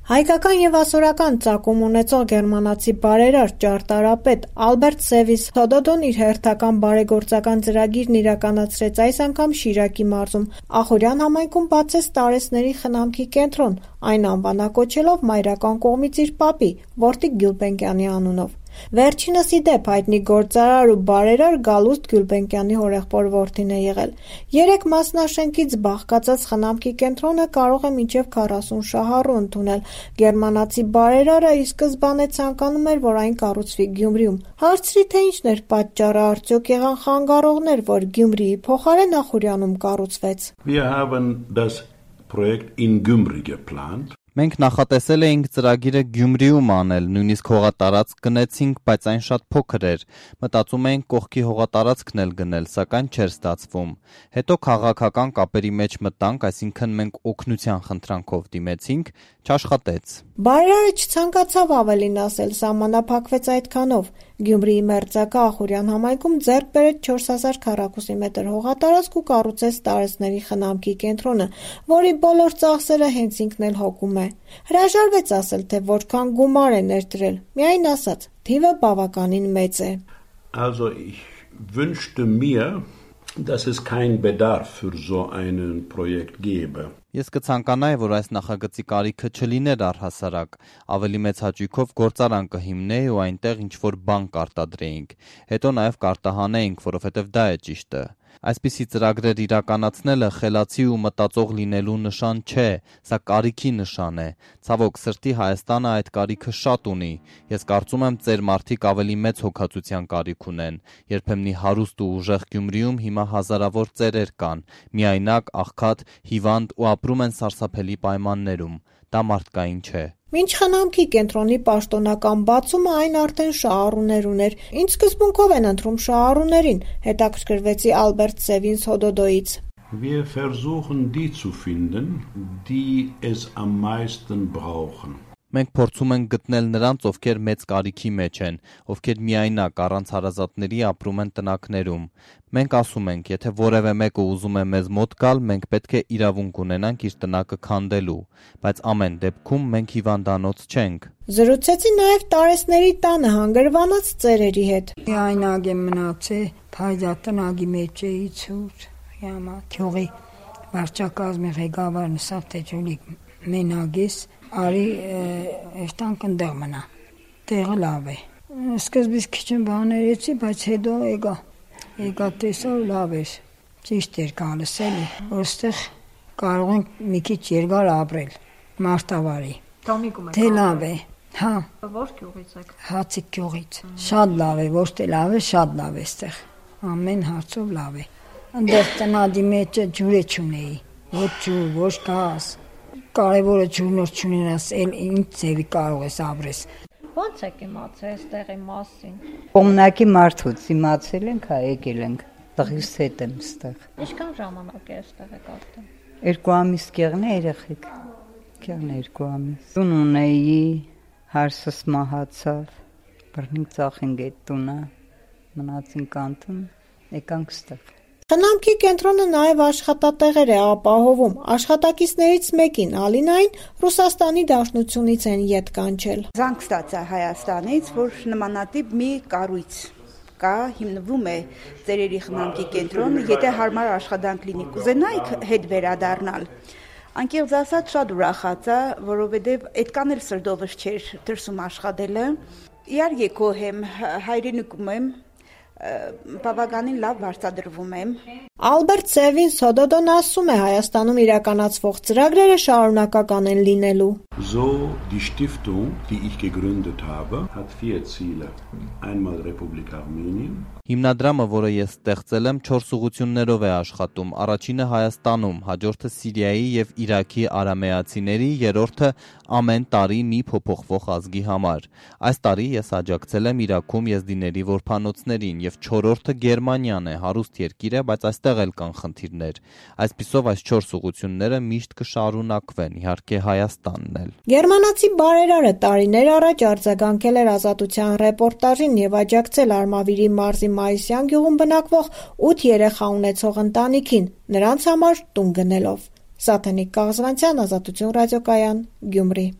Հայկական եւ ասորական ծագում ունեցող գերմանացի բարերար ճարտարապետ Ալբերտ Սևին Սոդոդոն իր հերթական բարեգործական ծրագիրն իրականացրեց այս անգամ Շիրակի մարզում։ Ախորյան համայնքում բացեց տարեցների խնամքի կենտրոն, այն անվանակոչելով մայրական կողմից իր պապի՝ Որդիկ Գյուլբենկյանի անունով։ Վերջինս ի դեպ հայտնի գործարար ու բարերար Գալուստ Գյուլբենկյանի հորեղբոր որդին է եղել։ 3 մասնաշենքից բաղկացած խնամքի կենտրոնը կարող է մինչև 40 շահառու ընդունել։ Գերմանացի բարերարը ի սկզբանե ցանկանում էր, որ այն կառուցվի Գյումրիում։ Հարցրի, թե ինչն էր պատճառը, արդյոք եղան խանգարողներ, որ Գյումրիի փոխարեն Ախորյանում կառուցվեց։ Wir haben das Projekt in Gyumri geplant. Մենք նախատեսել էինք ծրագիրը Գյումրիում անել, նույնիսկ հողատարածք գնեցինք, բայց այն շատ փոքր էր։ Մտածում էինք կողքի հողատարածքն էլ գնել, սակայն չէր ստացվում։ Հետո քաղաքական կապերի մեջ մտանք, այսինքն մենք օգնության խնդրանքով դիմեցինք, չաշխատեց։ Բարերարը չցանկացավ ավելին ասել, սահմանափակվեց այդքանով։ Գյումրիի մերձակա Ախորյան համայնքում ձեռք բերեց 4000 քառակուսի մետր հողատարածք ու կառուցեց տարեցների խնամքի կենտրոնը, որի բոլոր ծախսերը հենց ինքն էլ հոգում է։ Հրաժարվեց ասել, թե որքան գումար է ներդրել, միայն ասաց, թիվը բավականին մեծ է։ Also ich wünschte mir, dass es keinen Bedarf für so ein Projekt gäbe. Ես կցանկանայի, որ այս նախագծի կարիքը չլիներ առհասարակ, ավելի մեծ հաճույքով գործարան կհիմնեի ու այնտեղ ինչ-որ բան կարտադրեինք, հետո նաև կարտահանեինք, որովհետև դա է ճիշտը։ Այսպիսի ծրագրեր իրականացնելը խելացի ու մտածող լինելու նշան չէ, սա կարիքի նշան է։ Ցավոք սրտի Հայաստանը այդ կարիքը շատ ունի։ Ես կարծում եմ ծեր մարդիկ ավելի մեծ հոգացության կարիք ունեն։ Երբեմնի հարուստ ու ուժեղ Գյումրիում հիմա հազարավոր ծերեր կան, միայնակ, աղքատ, հիվանդ ու ապրում են սարսափելի պայմաններում։ Դա մարդկային չէ։ Մինչ խնամքի կենտրոնի պաշտոնական բացումը այն արդեն շահառուներ ուներ։ Ինչ սկզբունքով են ընտրում շահառուներին, հետաքրքրվեցի Ալբերտ Սևին Սոդոդոից։ Wir versuchen die zu finden, die es am meisten brauchen. Մենք փորձում ենք գտնել նրանց, ովքեր մեծ կարիքի մեջ են, ովքեր միայնակ առանց հարազատների ապրում են տնակներում։ Մենք ասում ենք, եթե որևէ մեկը ուզում է մեզ մոտ գալ, մենք պետք է իրավունք ունենանք իր տնակը քանդելու, բայց ամեն դեպքում մենք հիվանդանոց չենք։ Զրուցեցի նաև տարեցների տանը հանգրվանած ծերերի հետ։ Այնակ եմ մնացել, փայլա տնագի մեջ էի ցույց, յամա քյողի վարչակազմի ղեկավարն ասավ, թե ջոլի մենագես արի էստանք ընդեղ մնա, տեղը լավ է։ Սկզբից քիչ բաներեցի, բայց հետո եկա տեսա ու լավ էր, ճիշտ էր գալիս էլի, որ ստեղ կարող ենք մի քիչ երկար ապրել, մարտավարի։ Տոմիկում Թե լավ է, հա։ Ո՞ր գյուղից եք։ Հացիկ գյուղից։ Շատ լավ է, ոչ թե լավ է, շատ լավ է ստեղ։ Ամեն հարցով լավ է։ Ընդեղ տնադի մեջը ջուրը չունեի, ոչ ջուր, ոչ գազ։ Կարևորը ջուրնոր չունենաս, էլ ինչ ձևի կարող ես ապրես։ Ո՞նց եք իմացել այստեղի մասին։ Կողմնակի մարդուց իմացել ենք, հա եկել ենք, տղիս հետ եմ ստեղ։ Ինչքան ժամանակ է այստեղ եք ապրում։ 2 ամիս կեղն է երեխեք, կեղն է 2 ամիս։ Տուն ունեի, հարսս մահացավ, բռնինք ծախինք այդ տունը, մնացինք անտուն, եկանք ստեղ։ Խնամքի կենտրոնը նաև աշխատատեղեր է ապահովում։ Աշխատակիցներից մեկին Ալինային Ռուսաստանի Դաշնությունից են ետ կանչել։ Զանգ ստացա Հայաստանից, որ նմանատիպ մի կառույց կա, հիմնվում է ծերերի խնամքի կենտրոնը, եթե հարմար աշխատանք լինի, կուզենայիք հետ վերադառնալ։ Անկեղծ ասած շատ ուրախացա, որովհետև այդքան էլ սրտովս չէր դրսում աշխատելը։ Իհարկե գոհ եմ, հայրենիքում եմ, բավականին լավ վարձատրվում եմ։ Ալբերտ Սևին Սոդոդոն ասում է, Հայաստանում իրականացվող ծրագրերը շարունակական են լինելու։ So, die Stiftung, die ich gegründet habe, hat 4 Ziele. Einmal Republik Armenien. Հիմնադրամը, որը ես ստեղծել եմ, 4 ուղղություններով է աշխատում։ Առաջինը Հայաստանում, հաջորդը Սիրիայի եւ Իրաքի արամեացիների, երրորդը ամեն տարի մի փոփոխվող ազգի համար։ Այս տարի ես աջակցել եմ Իրաքում եզդիների որբանոցներին եւ 4-րդը Գերմանիան է, հարուստ երկիր է, բայց այստեղ էլ կան խնդիրներ։ Այսպիսով այս 4 ուղղությունները միշտ կշարունակվեն, իհարկե Հայաստանն էլ։ Գերմանացի բարերարը տարիներ առաջ արձագանքել էր Ազատության ռեպորտաժին եւ աջակցել Արմավիրի մարզի Մայիսյան գյուղում բնակվող 8 երեխա ունեցող ընտանիքին, նրանց համար տուն գնելով։ Սաթենիկ Կաղզվանցյան, Ազատություն ռադիոկայան, Գյումրի։